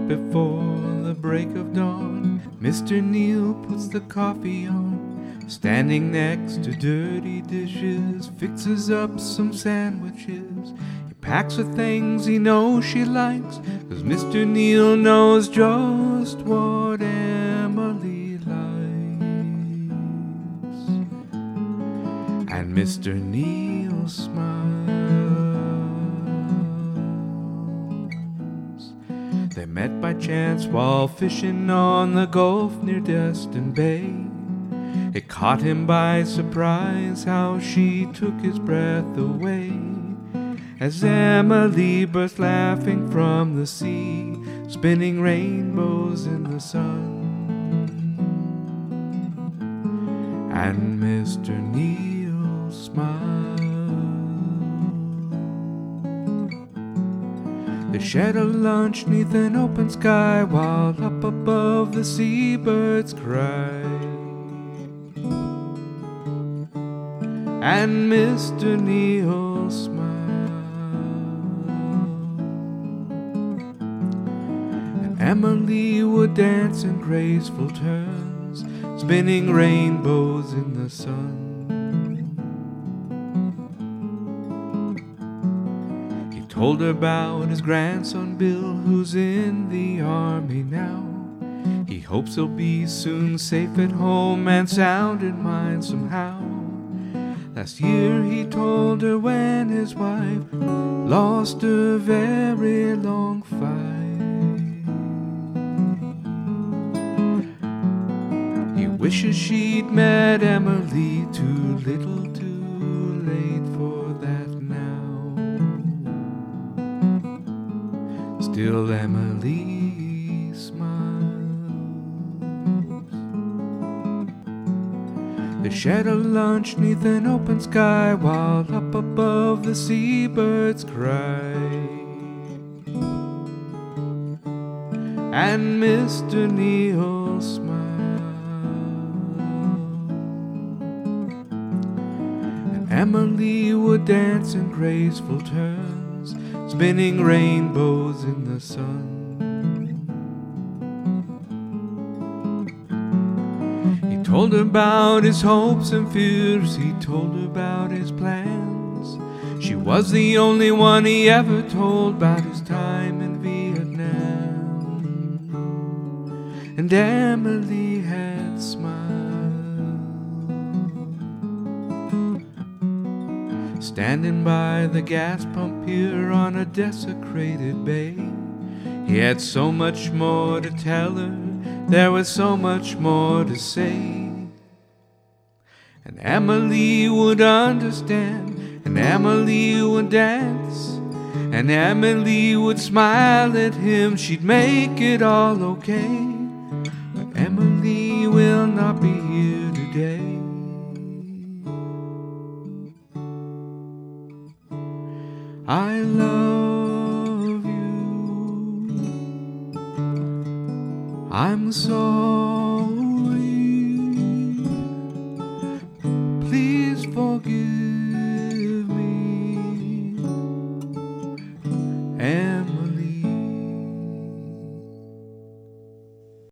before the break of dawn, Mr. Neal puts the coffee on, standing next to dirty dishes, fixes up some sandwiches. He packs the things he knows she likes, 'cause Mr. Neal knows just what Emily likes. And Mr. Neal smiles. They met by chance while fishing on the Gulf near Destin Bay. It caught him by surprise how she took his breath away, as Emily burst laughing from the sea, spinning rainbows in the sun. And Mr. Neal smiled. They shared a lunch 'neath an open sky, while up above the seabirds cried. And Mr. Neal smiled. And Emily would dance in graceful turns, spinning rainbows in the sun. He told her about his grandson Bill, who's in the army now. He hopes he'll be soon safe at home and sound in mind somehow. Last year he told her when his wife lost a very long fight. He wishes she'd met Emily, too little too late for that now. Still Emily smiles. They shared a lunch 'neath an open sky, while up above the seabirds cried. And Mr. Neal smiled. And Emily would dance in graceful turns, spinning rainbows in the sun. He told her about his hopes and fears, he told her about his plans. She was the only one he ever told about his time in Vietnam. And Emily had smiled. Standing by the gas pump pier on a desecrated bay, he had so much more to tell her, there was so much more to say. And Emily would understand, and Emily would dance, and Emily would smile at him, she'd make it all okay. But Emily will not be here today. I love you, I'm sorry